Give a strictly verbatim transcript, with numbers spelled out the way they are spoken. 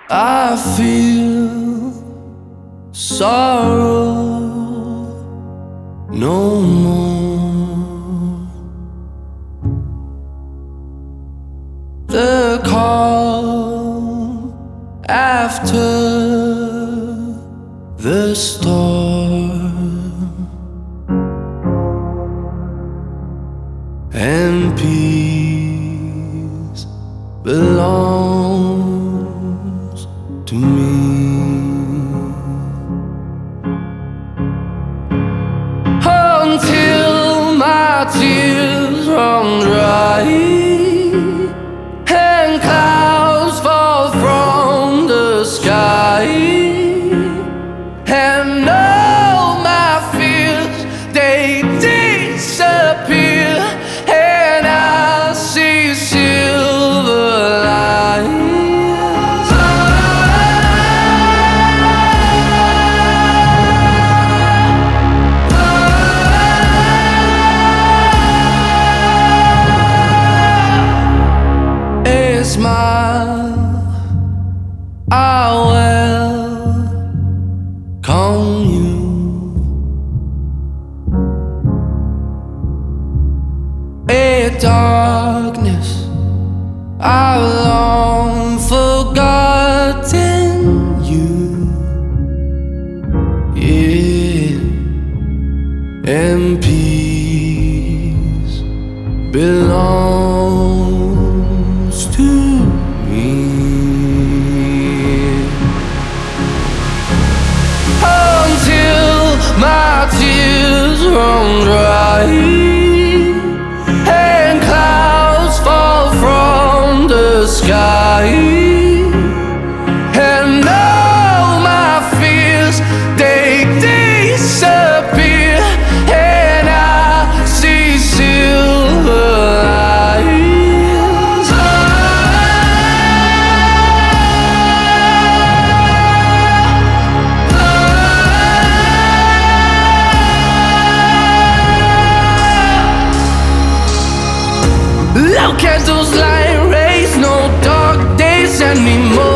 I feel sorrow no more. The calm after the storm, and peace belongs to me. Until my tears run dry and clouds fall from the sky, and all my fears, they disappear, and I see silver lines. A smile, I welcome you. A darkness, I've long forgotten you. Yeah, and peace belongs to me. Until my tears run dry and clouds fall from the sky, and all my fears, they disappear, and I see silver lines. Look at those light rays, no dark days anymore.